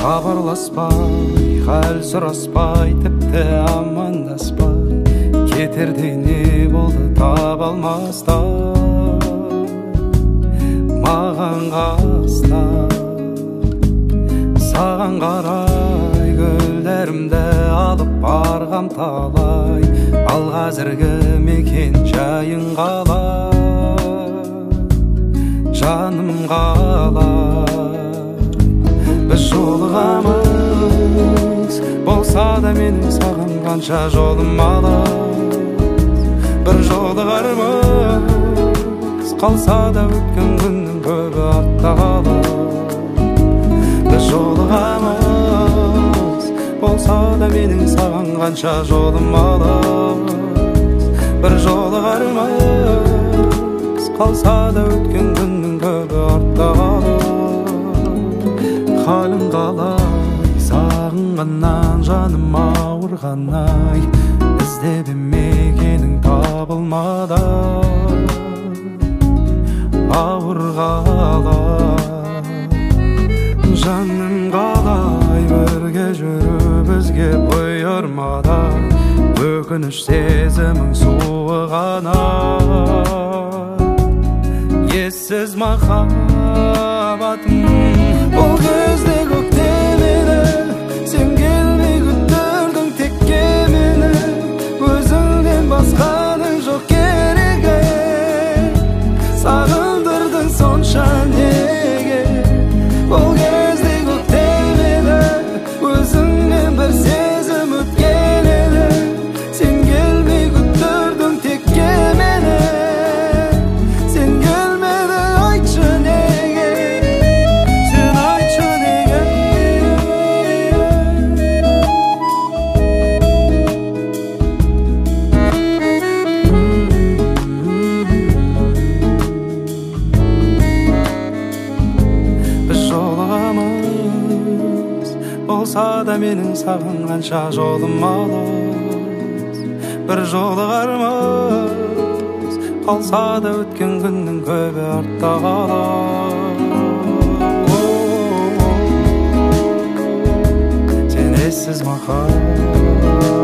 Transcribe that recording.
Хабарласпай, хәл сұраспай, тіпті амандаспай, кетерде не болды таба алмаста, маған қастап, саған қарай гүлдерімді алып барғам талай. Ал қазіргі мекен жайың қалай, жаным қалай. Біз жолығамыз, болса да менің саған қанша жолым алыс. Бір жолығармыз, қалса да өткен күннің көбі артта қалар. Біз жолығамыз, болса да менің саған қанша жолым алыс. Бір жолығармыз, қалса да өткен күннің көбі артта қалар. Халің қалай, сағынғаннан жаным ауырғандай, іздеп мекенің табылмады. Ауыр қалай, жаным қалай, бірге жүру бізге бұйырмады. Өкініш сезімің суығана, ессіз махаббатым. Бұл кезде көктемені, сен келмей күттірдің текке мені. Өзіңнен басқаның жоқ керегі, сағындырдың сонша неге. Бұл кезде көктемені, өзіңнен бір сезім өткен еді. Сен келмей күттірдің текке мені, сен келмеді, айтшы неге. Болса да менің саған қанша жолым алыс. Бір жолығармыз, қалса да өткен күннің көбі артта қалар. Сен ессіз махаббат.